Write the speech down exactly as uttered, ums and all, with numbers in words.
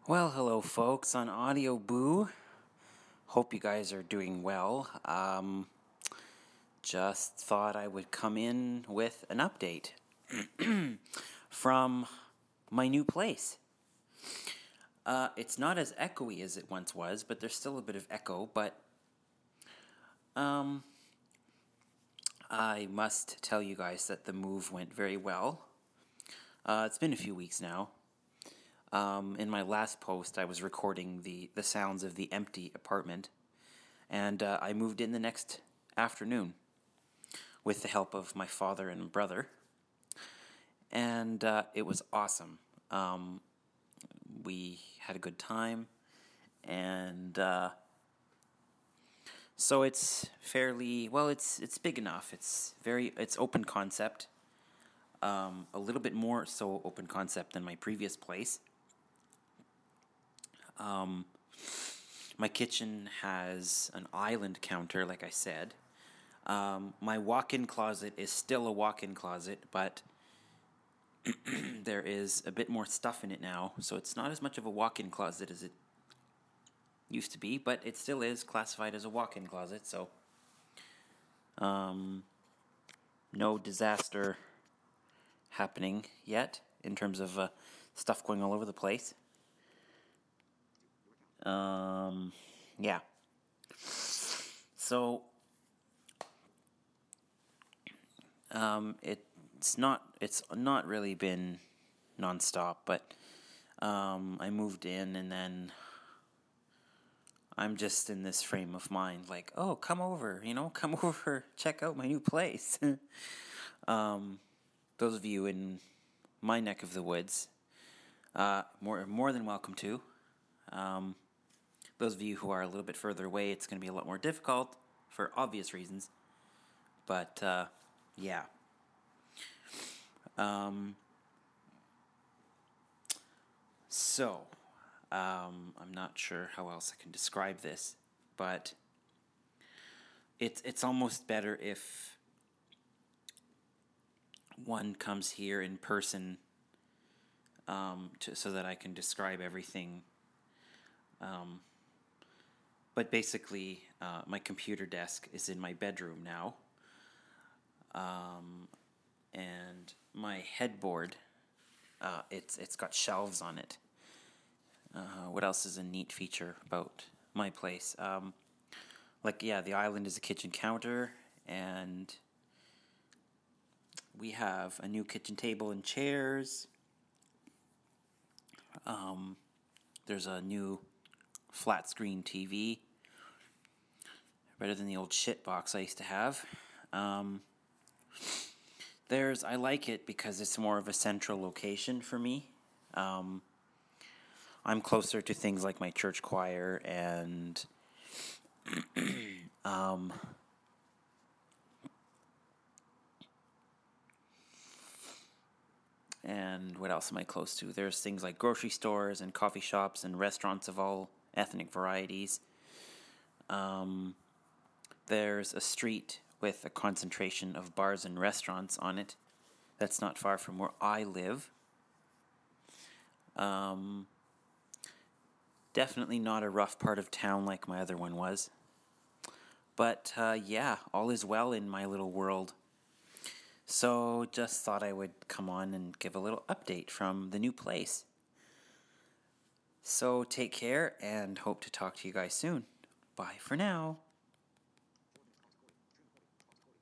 Well, hello, folks, on Audio Boo. Hope you guys are doing well. Um, just thought I would come in with an update from my new place. Uh, it's not as echoey as it once was, but there's still a bit of echo. But um, I must tell you guys that the move went very well. Uh, it's been a few weeks now. Um, in my last post, I was recording the, the sounds of the empty apartment, and uh, I moved in the next afternoon with the help of my father and brother, and uh, it was awesome. Um, we had a good time, and uh, so it's fairly well. It's it's big enough. It's very it's open concept. Um, a little bit more so open concept than my previous place. Um, my kitchen has an island counter, like I said. Um, my walk-in closet is still a walk-in closet, but there is a bit more stuff in it now, so it's not as much of a walk-in closet as it used to be, but it still is classified as a walk-in closet, so um, no disaster happening yet in terms of uh, stuff going all over the place. Um, yeah. So, um, it's not it's not really been nonstop, but um, I moved in and then I'm just in this frame of mind, like, oh, come over, you know, come over, check out my new place. um, those of you in my neck of the woods, uh, more more than welcome to. Um, those of you who are a little bit further away, it's going to be a lot more difficult for obvious reasons. But uh, yeah. Um, so, um, I'm not sure how else I can describe this, but it's it's almost better if one comes here in person, um, to, so that I can describe everything. Um, but basically, uh, my computer desk is in my bedroom now, um, and my headboard, uh, it's it's got shelves on it. Uh, what else is a neat feature about my place? Um, like, yeah, the island is a kitchen counter, and we have a new kitchen table and chairs. Um, there's a new flat screen T V, better than the old shit box I used to have. Um, there's I like it because it's more of a central location for me. Um, I'm closer to things like my church choir and um, and what else am I close to? There's things like grocery stores and coffee shops and restaurants of all ethnic varieties. Um, there's a street with a concentration of bars and restaurants on it. That's not far from where I live. Um, definitely not a rough part of town like my other one was. But uh, yeah, all is well in my little world. So just thought I would come on and give a little update from the new place. So take care and hope to talk to you guys soon. Bye for now.